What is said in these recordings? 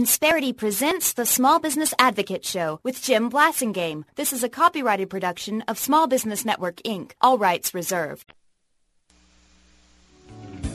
Insperity presents the Small Business Advocate Show with Jim Blasingame. This is a copyrighted production of Small Business Network, Inc., all rights reserved. Do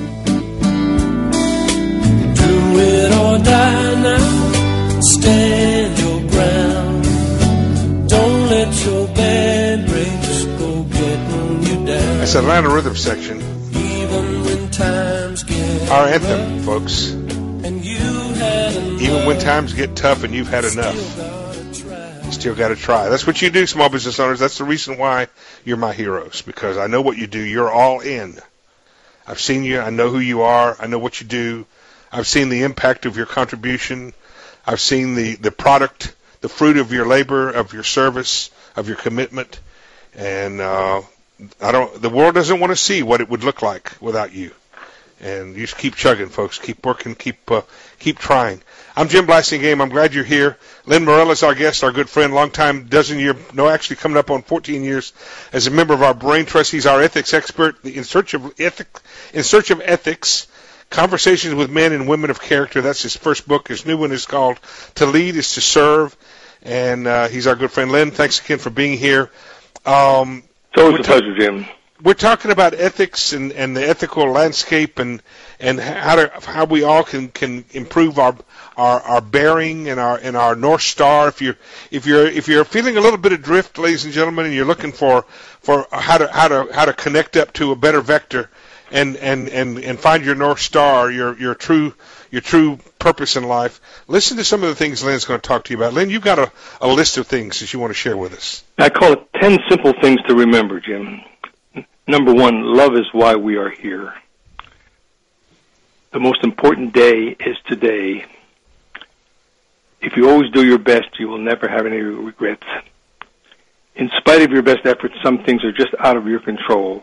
it or die now, stand your ground. Don't let your bad breaks go getting you down. That's Atlanta Rhythm section. Even when times get our anthem, folks. And you had enough, even when times get tough and you've had enough, you still got to try. That's what you do, small business owners. That's the reason why you're my heroes, because I know what you do. You're all in. I've seen you. I know who you are. I know what you do. I've seen the impact of your contribution. I've seen the product, the fruit of your labor, of your service, of your commitment. And the world doesn't want to see what it would look like without you. And you just keep chugging, folks. Keep working. Keep trying. I'm Jim Blasingame. I'm glad you're here. Lynn Morella is our guest, our good friend, longtime actually coming up on 14 years as a member of our Brain Trust. He's our ethics expert, in search of ethics, conversations with men and women of character. That's his first book. His new one is called To Lead is to Serve. And he's our good friend. Lynn, thanks again for being here. It's always a pleasure, Jim. We're talking about ethics and the ethical landscape and how we all can improve our bearing and our North Star. If you're feeling a little bit adrift, ladies and gentlemen, and you're looking for how to connect up to a better vector and find your North Star, your true purpose in life, listen to some of the things Lynn's going to talk to you about. Lynn, you've got a list of things that you want to share with us. I call it 10 simple things to remember, Jim. Number one, love is why we are here. The most important day is today. If you always do your best, you will never have any regrets. In spite of your best efforts, some things are just out of your control.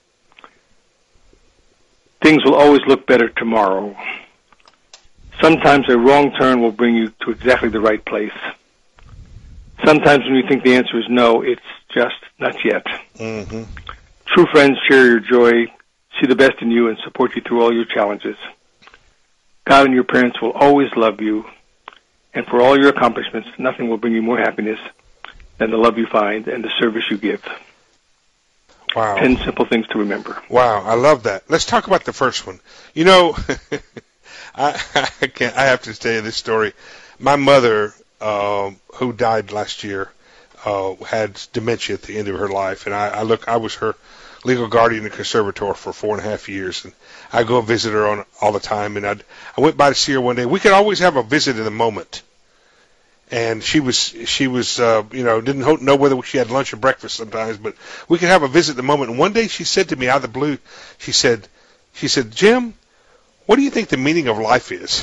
Things will always look better tomorrow. Sometimes a wrong turn will bring you to exactly the right place. Sometimes when you think the answer is no, it's just not yet. Mm-hmm. True friends share your joy, see the best in you, and support you through all your challenges. God and your parents will always love you, and for all your accomplishments, nothing will bring you more happiness than the love you find and the service you give. Wow. 10 simple things to remember. Wow, I love that. Let's talk about the first one. You know, I have to tell you this story. My mother, who died last year, had dementia at the end of her life, and I was her legal guardian and conservator for 4.5 years, and I go visit her all the time. And I went by to see her one day. We could always have a visit in the moment, and she was didn't know whether she had lunch or breakfast sometimes, but we could have a visit in the moment. And one day she said to me out of the blue, she said, Jim, what do you think the meaning of life is?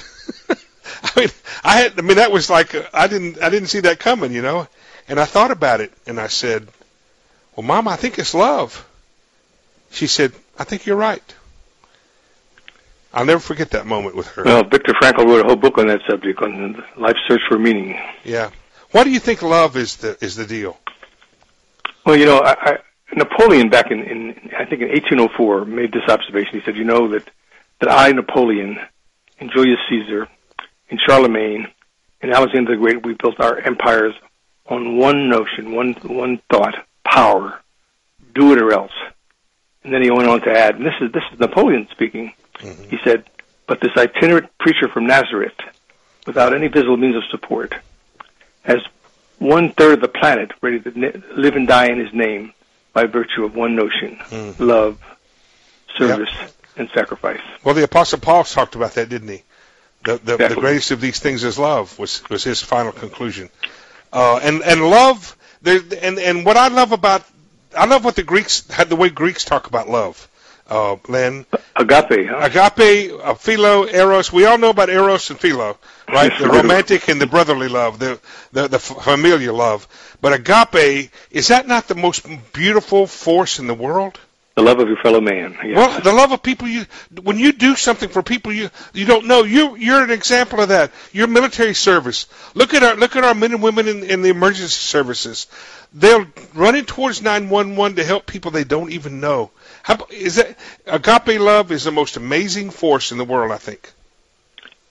That was like I didn't see that coming, you know. And I thought about it, and I said, well, Mom, I think it's love. She said, I think you're right. I'll never forget that moment with her. Well, Viktor Frankl wrote a whole book on that subject, on life's search for meaning. Yeah. Why do you think love is the deal? Well, you know, Napoleon back in 1804 made this observation. He said, that I, Napoleon, and Julius Caesar, and Charlemagne, and Alexander the Great, we built our empires on one notion, one thought, power. Do it or else. And then he went on to add, and this is Napoleon speaking. Mm-hmm. He said, but this itinerant preacher from Nazareth, without any visible means of support, has 1/3 of the planet ready to live and die in his name by virtue of one notion, love, service, and sacrifice. Well, the Apostle Paul talked about that, didn't he? The greatest of these things is love, was his final conclusion. And love, and what I love what the way Greeks talk about love. Len. Agape, huh? Agape, philo, eros. We all know about eros and philo, right? The romantic and the brotherly love, the familial love. But agape, is that not the most beautiful force in the world? The love of your fellow man. Yes. Well, the love of people. When you do something for people you don't know, you're an example of that. Your military service. Look at our men and women in the emergency services. They're running towards 911 to help people they don't even know. Is that agape love is the most amazing force in the world, I think.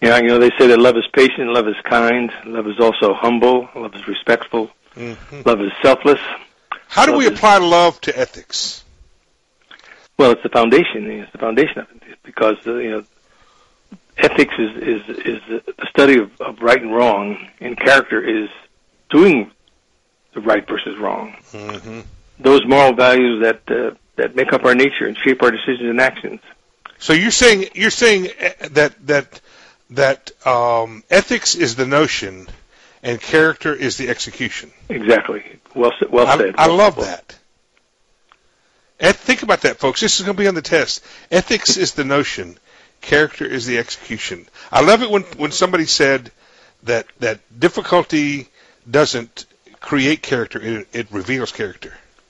Yeah, they say that love is patient, love is kind, love is also humble, love is respectful, love is selfless. How do we apply love to ethics? Well, it's the foundation. It's the foundation of it, because ethics is the study of right and wrong, and character is doing the right versus wrong. Mm-hmm. Those moral values that make up our nature and shape our decisions and actions. So you're saying that ethics is the notion, and character is the execution. Exactly. Well said. I love that. Think about that, folks. This is going to be on the test. Ethics is the notion. Character is the execution. I love it when somebody said that difficulty doesn't create character, it reveals character.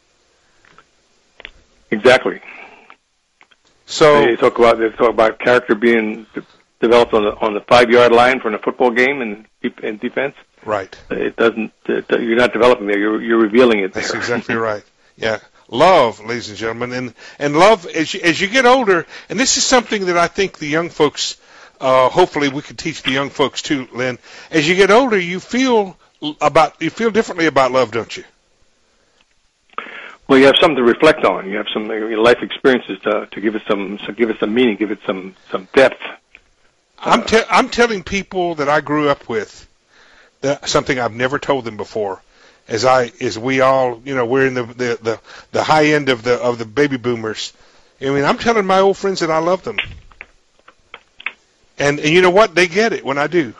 Exactly. So they talk about character being developed on the 5-yard line from a football game in defense. Right. It doesn't. You're not developing there. You're revealing it there. That's exactly right. Yeah. Love, ladies and gentlemen, and love as you get older, and this is something that I think the young folks, hopefully we can teach the young folks too, Lynn. As you get older, you feel differently about love, don't you? Well, you have something to reflect on. You have some life experiences to give it some meaning, give it some depth. I'm telling people that I grew up with something I've never told them before. As we all, we're in the high end of the baby boomers. I mean, I'm telling my old friends that I love them, and you know what? They get it when I do.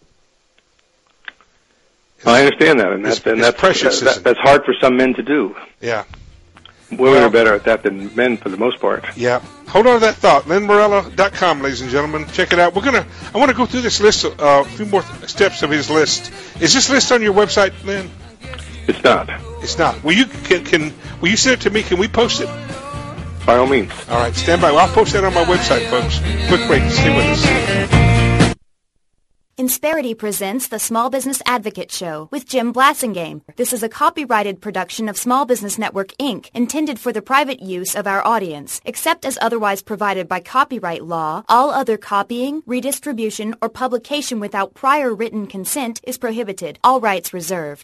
I understand that, and that's precious. That's hard for some men to do. Yeah. Women are better at that than men for the most part. Yeah. Hold on to that thought. LynnMorello.com, ladies and gentlemen. Check it out. I want to go through this list, a few more steps of his list. Is this list on your website, Lynn? It's not. It's not. Will you send it to me? Can we post it? By all means. All right. Stand by. I'll post that on my website, folks. Quick break. Stay with us. Insperity presents the Small Business Advocate Show with Jim Blasingame. This is a copyrighted production of Small Business Network, Inc., intended for the private use of our audience. Except as otherwise provided by copyright law, all other copying, redistribution, or publication without prior written consent is prohibited. All rights reserved.